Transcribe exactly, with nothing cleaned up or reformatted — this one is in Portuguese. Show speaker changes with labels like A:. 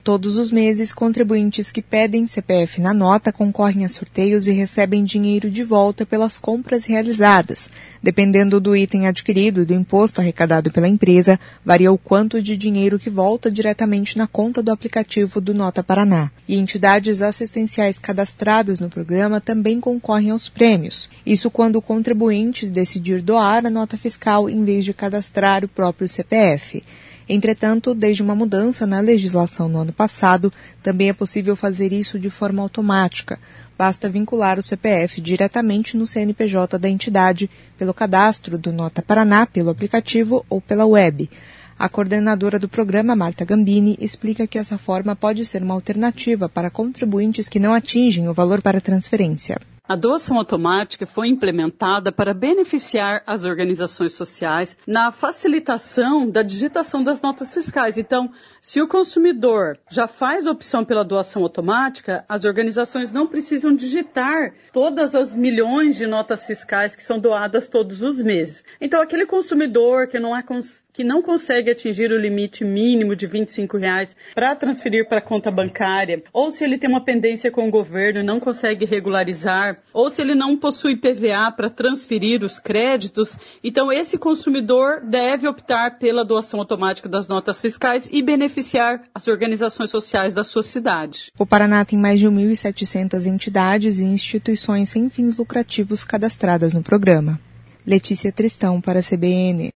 A: Todos os meses, contribuintes que pedem C P F na nota concorrem a sorteios e recebem dinheiro de volta pelas compras realizadas. Dependendo do item adquirido e do imposto arrecadado pela empresa, varia o quanto de dinheiro que volta diretamente na conta do aplicativo do Nota Paraná. E entidades assistenciais cadastradas no programa também concorrem aos prêmios. Isso quando o contribuinte decidir doar a nota fiscal em vez de cadastrar o próprio C P F. Entretanto, desde uma mudança na legislação no ano passado, também é possível fazer isso de forma automática. Basta vincular o C P F diretamente no C N P J da entidade, pelo cadastro do Nota Paraná, pelo aplicativo ou pela web. A coordenadora do programa, Marta Gambini, explica que essa forma pode ser uma alternativa para contribuintes que não atingem o valor para transferência.
B: A doação automática foi implementada para beneficiar as organizações sociais na facilitação da digitação das notas fiscais. Então, se o consumidor já faz a opção pela doação automática, as organizações não precisam digitar todas as milhões de notas fiscais que são doadas todos os meses. Então, aquele consumidor que não é cons- que não consegue atingir o limite mínimo de vinte e cinco reais para transferir para a conta bancária, ou se ele tem uma pendência com o governo e não consegue regularizar, ou se ele não possui I P V A para transferir os créditos, então esse consumidor deve optar pela doação automática das notas fiscais e beneficiar as organizações sociais da sua cidade.
A: O Paraná tem mais de mil e setecentas entidades e instituições sem fins lucrativos cadastradas no programa. Letícia Tristão para a C B N.